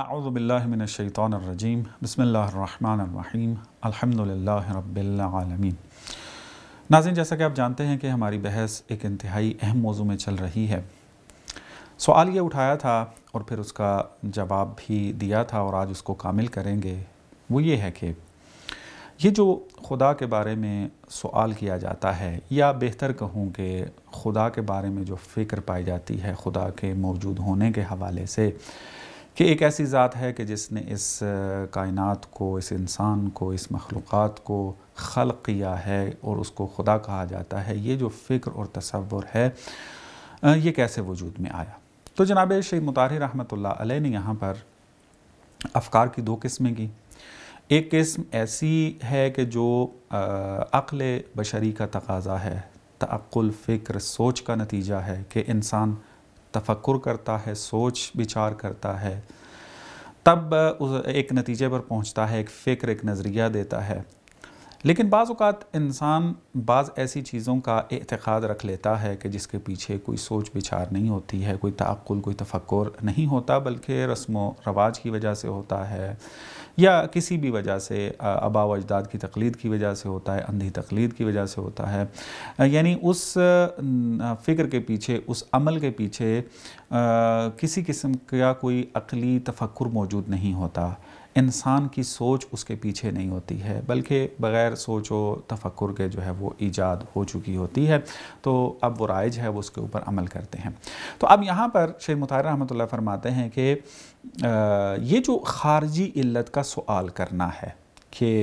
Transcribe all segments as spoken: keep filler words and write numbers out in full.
اعوذ باللہ من الشیطان الرجیم بسم اللہ الرحمن الرحیم الحمدللہ رب العالمین۔ ناظرین، جیسا کہ آپ جانتے ہیں کہ ہماری بحث ایک انتہائی اہم موضوع میں چل رہی ہے۔ سوال یہ اٹھایا تھا اور پھر اس کا جواب بھی دیا تھا اور آج اس کو کامل کریں گے۔ وہ یہ ہے کہ یہ جو خدا کے بارے میں سوال کیا جاتا ہے، یا بہتر کہوں کہ خدا کے بارے میں جو فکر پائی جاتی ہے خدا کے موجود ہونے کے حوالے سے، کہ ایک ایسی ذات ہے کہ جس نے اس کائنات کو، اس انسان کو، اس مخلوقات کو خلق کیا ہے اور اس کو خدا کہا جاتا ہے، یہ جو فکر اور تصور ہے یہ کیسے وجود میں آیا؟ تو جناب شیخ مطہری رحمۃ اللہ علیہ نے یہاں پر افکار کی دو قسمیں کی۔ ایک قسم ایسی ہے کہ جو عقل بشری کا تقاضا ہے، تعقل، فکر، سوچ کا نتیجہ ہے کہ انسان تفکر کرتا ہے، سوچ بچار کرتا ہے، تب ایک نتیجے پر پہنچتا ہے، ایک فکر، ایک نظریہ دیتا ہے۔ لیکن بعض اوقات انسان بعض ایسی چیزوں کا اعتقاد رکھ لیتا ہے کہ جس کے پیچھے کوئی سوچ بچار نہیں ہوتی ہے، کوئی تعقل، کوئی تفکر نہیں ہوتا، بلکہ رسم و رواج کی وجہ سے ہوتا ہے، یا کسی بھی وجہ سے، آباء و اجداد کی تقلید کی وجہ سے ہوتا ہے، اندھی تقلید کی وجہ سے ہوتا ہے۔ یعنی اس فکر کے پیچھے، اس عمل کے پیچھے کسی قسم کا کوئی عقلی تفکر موجود نہیں ہوتا، انسان کی سوچ اس کے پیچھے نہیں ہوتی ہے، بلکہ بغیر سوچ و تفکر کے جو ہے وہ ایجاد ہو چکی ہوتی ہے، تو اب وہ رائج ہے، وہ اس کے اوپر عمل کرتے ہیں۔ تو اب یہاں پر شیخ مطہری رحمۃ اللہ فرماتے ہیں کہ یہ جو خارجی علت کا سوال کرنا ہے کہ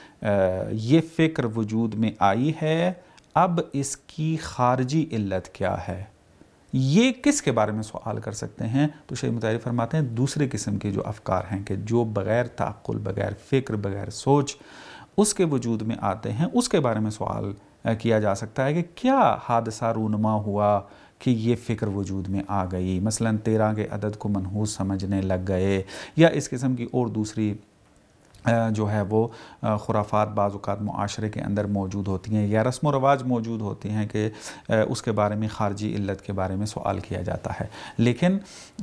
یہ فکر وجود میں آئی ہے، اب اس کی خارجی علت کیا ہے، یہ کس کے بارے میں سوال کر سکتے ہیں؟ تو شیخ مطہری فرماتے ہیں دوسرے قسم کے جو افکار ہیں کہ جو بغیر تعقل، بغیر فکر، بغیر سوچ اس کے وجود میں آتے ہیں، اس کے بارے میں سوال کیا جا سکتا ہے کہ کیا حادثہ رونما ہوا کہ یہ فکر وجود میں آ گئی، مثلا تیرہ کے عدد کو منحوس سمجھنے لگ گئے، یا اس قسم کی اور دوسری جو ہے وہ خرافات بعض اوقات معاشرے کے اندر موجود ہوتی ہیں، یا رسم و رواج موجود ہوتی ہیں کہ اس کے بارے میں خارجی علت کے بارے میں سوال کیا جاتا ہے۔ لیکن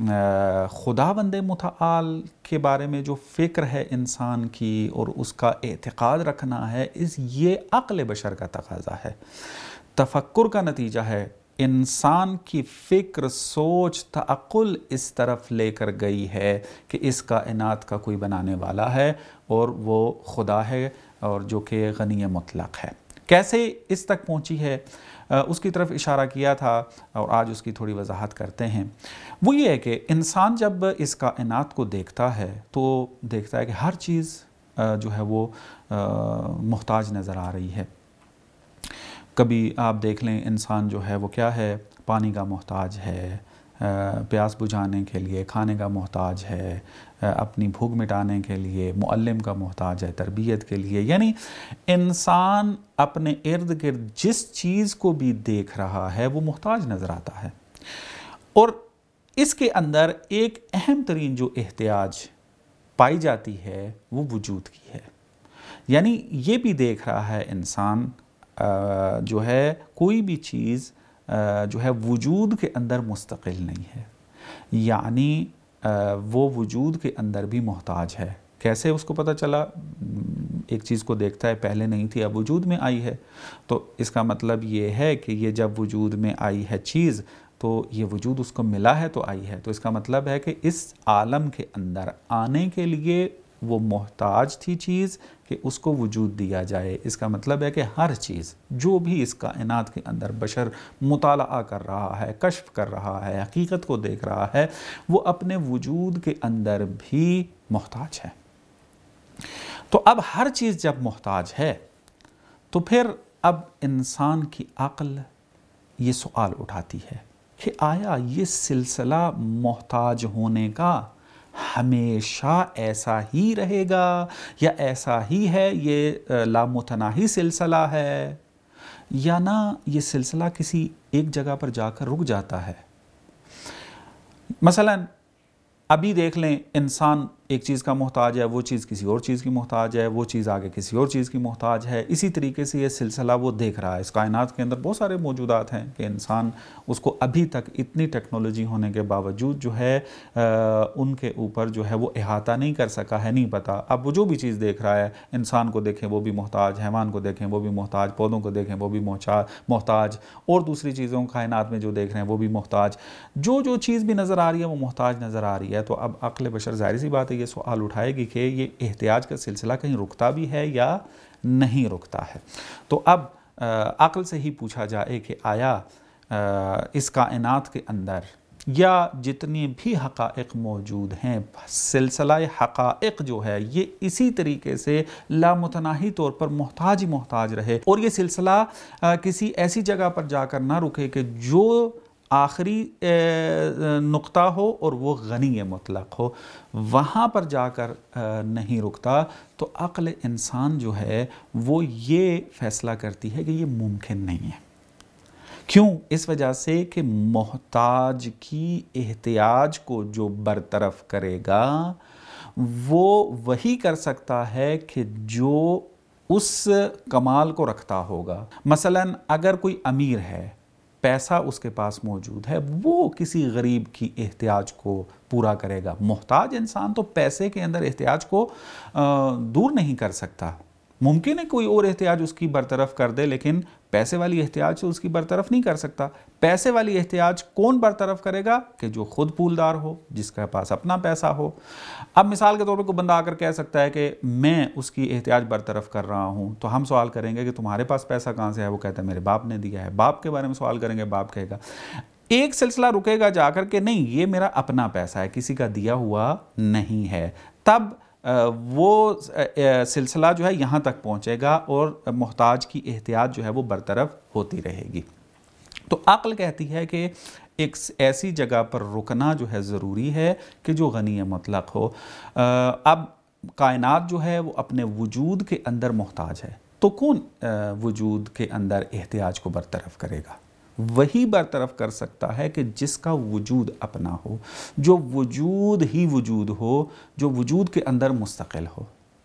خداوند متعال کے بارے میں جو فکر ہے انسان کی اور اس کا اعتقاد رکھنا ہے، اس یہ عقل بشر کا تقاضا ہے، تفکر کا نتیجہ ہے۔ انسان کی فکر، سوچ، تعقل اس طرف لے کر گئی ہے کہ اس کائنات کا کوئی بنانے والا ہے اور وہ خدا ہے، اور جو کہ غنی مطلق ہے۔ کیسے اس تک پہنچی ہے اس کی طرف اشارہ کیا تھا، اور آج اس کی تھوڑی وضاحت کرتے ہیں۔ وہ یہ ہے کہ انسان جب اس کائنات کو دیکھتا ہے تو دیکھتا ہے کہ ہر چیز جو ہے وہ محتاج نظر آ رہی ہے۔ کبھی آپ دیکھ لیں انسان جو ہے وہ کیا ہے، پانی کا محتاج ہے، پیاس بجھانے کے لیے، کھانے کا محتاج ہے، اپنی بھوک مٹانے کے لیے، معلم کا محتاج ہے، تربیت کے لیے۔ یعنی انسان اپنے ارد گرد جس چیز کو بھی دیکھ رہا ہے وہ محتاج نظر آتا ہے، اور اس کے اندر ایک اہم ترین جو احتیاج پائی جاتی ہے وہ وجود کی ہے۔ یعنی یہ بھی دیکھ رہا ہے انسان جو ہے کوئی بھی چیز جو ہے وجود کے اندر مستقل نہیں ہے، یعنی وہ وجود کے اندر بھی محتاج ہے۔ کیسے اس کو پتہ چلا؟ ایک چیز کو دیکھتا ہے، پہلے نہیں تھی، اب وجود میں آئی ہے، تو اس کا مطلب یہ ہے کہ یہ جب وجود میں آئی ہے چیز، تو یہ وجود اس کو ملا ہے تو آئی ہے، تو اس کا مطلب ہے کہ اس عالم کے اندر آنے کے لیے وہ محتاج تھی چیز کہ اس کو وجود دیا جائے۔ اس کا مطلب ہے کہ ہر چیز جو بھی اس کائنات کے اندر بشر مطالعہ کر رہا ہے، کشف کر رہا ہے، حقیقت کو دیکھ رہا ہے، وہ اپنے وجود کے اندر بھی محتاج ہے۔ تو اب ہر چیز جب محتاج ہے تو پھر اب انسان کی عقل یہ سوال اٹھاتی ہے کہ آیا یہ سلسلہ محتاج ہونے کا ہمیشہ ایسا ہی رہے گا، یا ایسا ہی ہے، یہ لامتناہی سلسلہ ہے، یا نہ یہ سلسلہ کسی ایک جگہ پر جا کر رک جاتا ہے؟ مثلا ابھی دیکھ لیں انسان ایک چیز کا محتاج ہے، وہ چیز کسی اور چیز کی محتاج ہے، وہ چیز آگے کسی اور چیز کی محتاج ہے. اسی طریقے سے یہ سلسلہ وہ دیکھ رہا ہے. اس کائنات کے اندر بہت سارے موجودات ہیں کہ انسان اس کو ابھی تک اتنی ٹیکنالوجی ہونے کے باوجود جو ہے ان کے اوپر جو ہے وہ احاطہ نہیں کر سکا ہے، نہیں پتا. اب وہ جو بھی چیز دیکھ رہا ہے، انسان کو دیکھیں وہ بھی محتاج، حیوان کو دیکھیں وہ بھی محتاج، پودوں کو دیکھیں وہ بھی محتاج، اور دوسری چیزوں کائنات میں جو دیکھ رہے ہیں وہ بھی محتاج. جو جو چیز بھی نظر آ رہی ہے وہ محتاج نظر آ رہی ہے. تو اب عقل بشر ظاہر سی بات ہے یہ سوال اٹھائے گی کہ یہ احتیاج کا سلسلہ کہیں رکتا بھی ہے یا نہیں رکتا ہے. تو اب عقل سے ہی پوچھا جائے کہ آیا اس کائنات کے اندر یا جتنی بھی حقائق موجود ہیں، سلسلہ حقائق جو ہے یہ اسی طریقے سے لامتناہی طور پر محتاج ہی محتاج رہے، اور یہ سلسلہ کسی ایسی جگہ پر جا کر نہ رکے کہ جو آخری نقطہ ہو اور وہ غنی مطلق ہو، وہاں پر جا کر نہیں رکتا. تو عقل انسان جو ہے وہ یہ فیصلہ کرتی ہے کہ یہ ممکن نہیں ہے. کیوں؟ اس وجہ سے کہ محتاج کی احتیاج کو جو برطرف کرے گا وہ وہی کر سکتا ہے کہ جو اس کمال کو رکھتا ہوگا. مثلا اگر کوئی امیر ہے، پیسہ اس کے پاس موجود ہے، وہ کسی غریب کی احتیاج کو پورا کرے گا. محتاج انسان تو پیسے کے اندر احتیاج کو دور نہیں کر سکتا. ممکن ہے کوئی اور احتیاج اس کی برطرف کر دے، لیکن پیسے والی احتیاج سے اس کی برطرف نہیں کر سکتا. پیسے والی احتیاج کون برطرف کرے گا؟ کہ جو خود پولدار ہو، جس کے پاس اپنا پیسہ ہو. اب مثال کے طور پر کوئی بندہ آ کر کہہ سکتا ہے کہ میں اس کی احتیاج برطرف کر رہا ہوں، تو ہم سوال کریں گے کہ تمہارے پاس پیسہ کہاں سے ہے؟ وہ کہتا ہے میرے باپ نے دیا ہے. باپ کے بارے میں سوال کریں گے، باپ کہے گا. ایک سلسلہ رکے گا جا کر کہ نہیں یہ میرا اپنا پیسہ ہے، کسی کا دیا ہوا نہیں ہے. تب وہ سلسلہ جو ہے یہاں تک پہنچے گا اور محتاج کی احتیاج جو ہے وہ برطرف ہوتی رہے گی. تو عقل کہتی ہے کہ ایک ایسی جگہ پر رکنا جو ہے ضروری ہے کہ جو غنی مطلق ہو. اب کائنات جو ہے وہ اپنے وجود کے اندر محتاج ہے، تو کون وجود کے اندر احتیاج کو برطرف کرے گا؟ وہی برطرف کر سکتا ہے کہ جس کا وجود اپنا ہو، جو وجود ہی وجود ہو، جو وجود کے اندر مستقل ہو.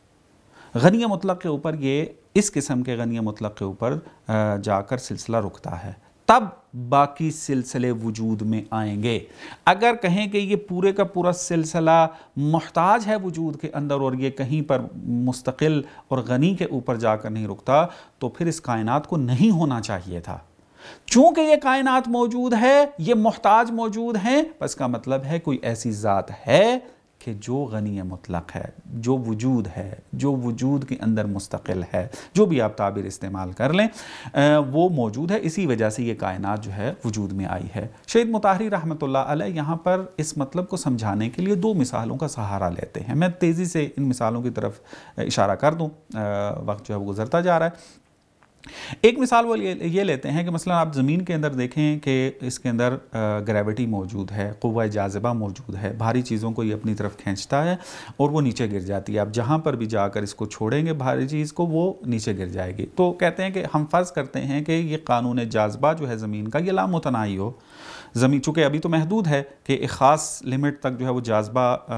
غنی مطلق کے اوپر یہ اس قسم کے غنی مطلق کے اوپر جا کر سلسلہ رکتا ہے، تب باقی سلسلے وجود میں آئیں گے. اگر کہیں کہ یہ پورے کا پورا سلسلہ محتاج ہے وجود کے اندر اور یہ کہیں پر مستقل اور غنی کے اوپر جا کر نہیں رکتا، تو پھر اس کائنات کو نہیں ہونا چاہیے تھا. چونکہ یہ کائنات موجود ہے، یہ محتاج موجود ہیں، بس کا مطلب ہے کوئی ایسی ذات ہے کہ جو غنی مطلق ہے، جو وجود ہے، جو وجود کے اندر مستقل ہے، جو بھی آپ تعبیر استعمال کر لیں وہ موجود ہے. اسی وجہ سے یہ کائنات جو ہے وجود میں آئی ہے. شہید مطہری رحمۃ اللہ علیہ یہاں پر اس مطلب کو سمجھانے کے لیے دو مثالوں کا سہارا لیتے ہیں. میں تیزی سے ان مثالوں کی طرف اشارہ کر دوں، وقت جو ہے وہ گزرتا جا رہا ہے. ایک مثال وہ یہ لیتے ہیں کہ مثلا آپ زمین کے اندر دیکھیں کہ اس کے اندر گریوٹی موجود ہے، قوہ جاذبہ موجود ہے، بھاری چیزوں کو یہ اپنی طرف کھینچتا ہے اور وہ نیچے گر جاتی ہے. آپ جہاں پر بھی جا کر اس کو چھوڑیں گے بھاری چیز کو، وہ نیچے گر جائے گی. تو کہتے ہیں کہ ہم فرض کرتے ہیں کہ یہ قانون جاذبہ جو ہے زمین کا یہ لامتناہی ہو. زمین چونکہ ابھی تو محدود ہے کہ ایک خاص لمٹ تک جو ہے وہ جاذبہ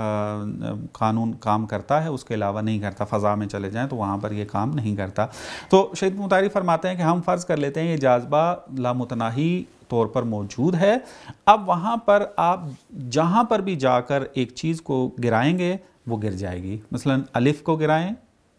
قانون کام کرتا ہے، اس کے علاوہ نہیں کرتا. فضا میں چلے جائیں تو وہاں پر یہ کام نہیں کرتا. تو شہید مطہری فرماتے ہیں کہ ہم فرض کر لیتے ہیں یہ جاذبہ لامتناہی طور پر موجود ہے. اب وہاں پر آپ جہاں پر بھی جا کر ایک چیز کو گرائیں گے وہ گر جائے گی. مثلا الف کو گرائیں،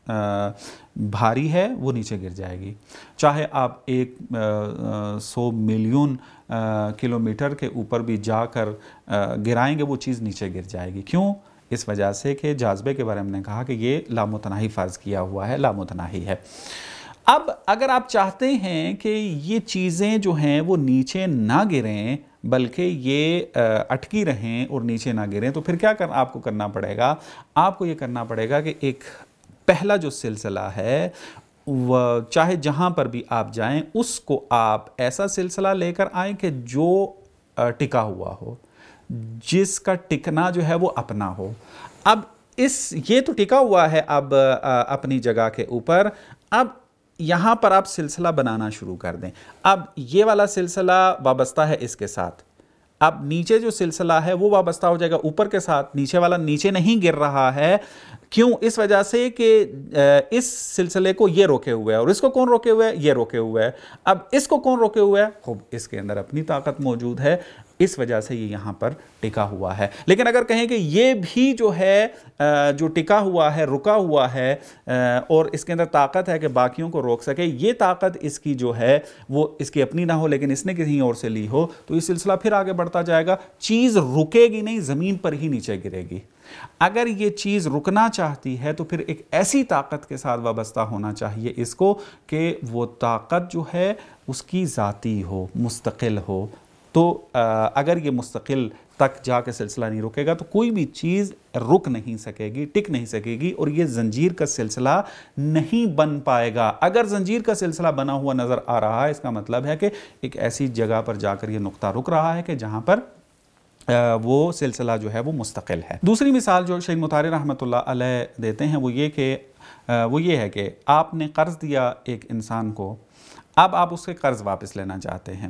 بھاری ہے، وہ نیچے گر جائے گی. چاہے آپ ایک سو ملین کلومیٹر کے اوپر بھی جا کر گرائیں گے وہ چیز نیچے گر جائے گی. کیوں؟ اس وجہ سے کہ جاذبے کے بارے میں نے کہا کہ یہ لامتناہی فرض کیا ہوا ہے، لامتناہی ہے. اب اگر آپ چاہتے ہیں کہ یہ چیزیں جو ہیں وہ نیچے نہ گریں بلکہ یہ اٹکی رہیں اور نیچے نہ گریں، تو پھر کیا کر آپ کو کرنا پڑے گا؟ آپ کو یہ کرنا پڑے گا کہ ایک پہلا جو سلسلہ ہے وہ چاہے جہاں پر بھی آپ جائیں اس کو آپ ایسا سلسلہ لے کر آئیں کہ جو ٹکا ہوا ہو، جس کا ٹکنا جو ہے وہ اپنا ہو. اب اس یہ تو ٹکا ہوا ہے اب اپنی جگہ کے اوپر، اب یہاں پر آپ سلسلہ بنانا شروع کر دیں. اب یہ والا سلسلہ وابستہ ہے اس کے ساتھ، اب نیچے جو سلسلہ ہے وہ وابستہ ہو جائے گا اوپر کے ساتھ، نیچے والا نیچے نہیں گر رہا ہے، کیوں؟ اس وجہ سے کہ اس سلسلے کو یہ روکے ہوئے ہے، اور اس کو کون روکے ہوئے ہے؟ یہ روکے ہوئے ہے۔ اب اس کو کون روکے ہوئے ہے؟ خوب اس کے اندر اپنی طاقت موجود ہے، اس وجہ سے یہ یہاں پر ٹکا ہوا ہے۔ لیکن اگر کہیں کہ یہ بھی جو ہے جو ٹکا ہوا ہے، رکا ہوا ہے، اور اس کے اندر طاقت ہے کہ باقیوں کو روک سکے، یہ طاقت اس کی جو ہے وہ اس کی اپنی نہ ہو لیکن اس نے کہیں اور سے لی ہو، تو یہ سلسلہ پھر آگے بڑھتا جائے گا، چیز رکے گی نہیں، زمین پر ہی نیچے گرے گی۔ اگر یہ چیز رکنا چاہتی ہے تو پھر ایک ایسی طاقت کے ساتھ وابستہ ہونا چاہیے اس کو کہ وہ طاقت جو ہے اس کی ذاتی ہو، مستقل ہو۔ تو اگر یہ مستقل تک جا کے سلسلہ نہیں رکے گا تو کوئی بھی چیز رک نہیں سکے گی، ٹک نہیں سکے گی، اور یہ زنجیر کا سلسلہ نہیں بن پائے گا۔ اگر زنجیر کا سلسلہ بنا ہوا نظر آ رہا ہے، اس کا مطلب ہے کہ ایک ایسی جگہ پر جا کر یہ نقطہ رک رہا ہے کہ جہاں پر وہ سلسلہ جو ہے وہ مستقل ہے۔ دوسری مثال جو شیخ مطہری رحمۃ اللہ علیہ دیتے ہیں وہ یہ کہ وہ یہ ہے کہ آپ نے قرض دیا ایک انسان کو، اب آپ اس کے قرض واپس لینا چاہتے ہیں،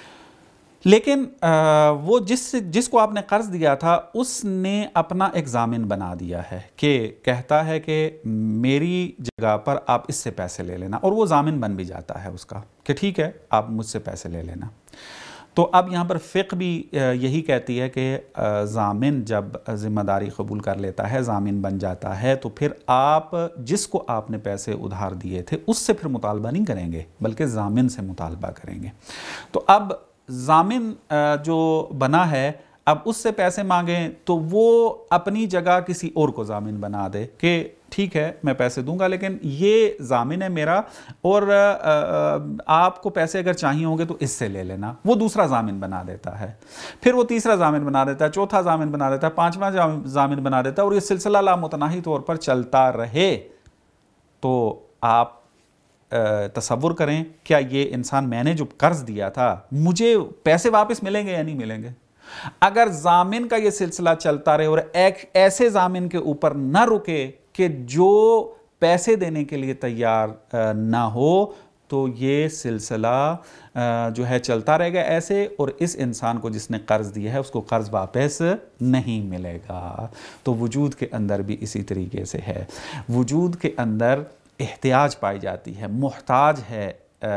لیکن وہ جس جس کو آپ نے قرض دیا تھا اس نے اپنا ایک ضامن بنا دیا ہے کہ کہتا ہے کہ میری جگہ پر آپ اس سے پیسے لے لینا، اور وہ ضامن بن بھی جاتا ہے اس کا کہ ٹھیک ہے آپ مجھ سے پیسے لے لینا۔ تو اب یہاں پر فقہ بھی یہی کہتی ہے کہ ضامن جب ذمہ داری قبول کر لیتا ہے، ضامن بن جاتا ہے، تو پھر آپ جس کو آپ نے پیسے ادھار دیے تھے اس سے پھر مطالبہ نہیں کریں گے بلکہ ضامن سے مطالبہ کریں گے۔ تو اب ضامن جو بنا ہے اب اس سے پیسے مانگیں تو وہ اپنی جگہ کسی اور کو ضامن بنا دے کہ ٹھیک ہے میں پیسے دوں گا لیکن یہ ضامن ہے میرا، اور آپ کو پیسے اگر چاہیے ہوں گے تو اس سے لے لینا، وہ دوسرا ضامن بنا دیتا ہے، پھر وہ تیسرا ضامن بنا دیتا ہے، چوتھا ضامن بنا دیتا ہے، پانچواں ضامن بنا دیتا ہے، اور یہ سلسلہ لامتناہی طور پر چلتا رہے۔ تو آپ تصور کریں کیا یہ انسان، میں نے جو قرض دیا تھا مجھے پیسے واپس ملیں گے یا نہیں ملیں گے؟ اگر ضامن کا یہ سلسلہ چلتا رہے اور ایک ایسے ضامن کے اوپر نہ رکے کہ جو پیسے دینے کے لیے تیار نہ ہو، تو یہ سلسلہ جو ہے چلتا رہے گا ایسے، اور اس انسان کو جس نے قرض دیا ہے اس کو قرض واپس نہیں ملے گا۔ تو وجود کے اندر بھی اسی طریقے سے ہے، وجود کے اندر احتیاج پائی جاتی ہے، محتاج ہے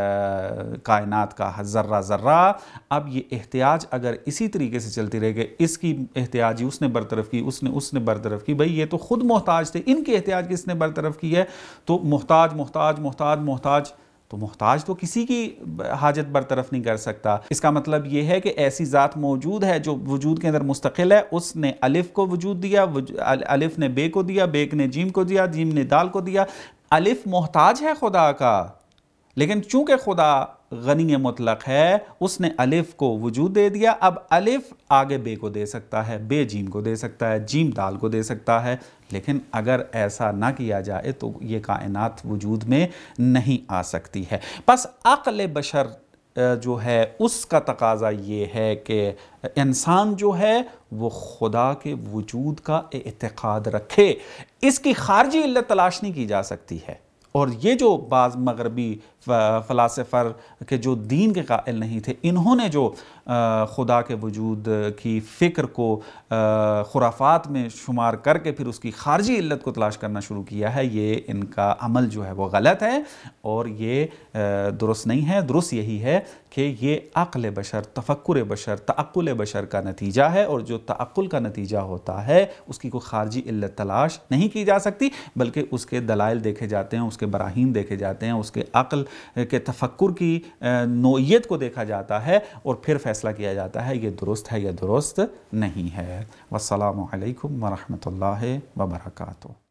کائنات کا ذرہ ذرہ۔ اب یہ احتیاج اگر اسی طریقے سے چلتی رہے گی، اس کی احتیاجی اس نے برطرف کی، اس نے اس نے برطرف کی، بھئی یہ تو خود محتاج تھے، ان کی احتیاج کس نے برطرف کی ہے؟ تو محتاج محتاج محتاج محتاج تو محتاج تو کسی کی حاجت برطرف نہیں کر سکتا۔ اس کا مطلب یہ ہے کہ ایسی ذات موجود ہے جو وجود کے اندر مستقل ہے، اس نے الف کو وجود دیا، الف نے بے کو دیا، بے نے جیم کو دیا، جیم نے دال کو دیا۔ الف محتاج ہے خدا کا، لیکن چونکہ خدا غنی مطلق ہے اس نے الف کو وجود دے دیا، اب الف آگے بے کو دے سکتا ہے، بے جیم کو دے سکتا ہے، جیم دال کو دے سکتا ہے، لیکن اگر ایسا نہ کیا جائے تو یہ کائنات وجود میں نہیں آ سکتی ہے۔ پس عقل بشر جو ہے اس کا تقاضا یہ ہے کہ انسان جو ہے وہ خدا کے وجود کا اعتقاد رکھے، اس کی خارجی علت تلاش نہیں کی جا سکتی ہے۔ اور یہ جو بعض مغربی فلاسفر کے جو دین کے قائل نہیں تھے، انہوں نے جو خدا کے وجود کی فکر کو خرافات میں شمار کر کے پھر اس کی خارجی علت کو تلاش کرنا شروع کیا ہے، یہ ان کا عمل جو ہے وہ غلط ہے اور یہ درست نہیں ہے۔ درست یہی ہے کہ یہ عقل بشر، تفکر بشر، تعقل بشر کا نتیجہ ہے، اور جو تعقل کا نتیجہ ہوتا ہے اس کی کوئی خارجی علت تلاش نہیں کی جا سکتی، بلکہ اس کے دلائل دیکھے جاتے ہیں، اس کے براہین دیکھے جاتے ہیں، اس کے عقل کے تفکر کی نوعیت کو دیکھا جاتا ہے، اور پھر فیصلہ کیا جاتا ہے یہ درست ہے یا درست نہیں ہے۔ والسلام علیکم ورحمۃ اللہ وبرکاتہ۔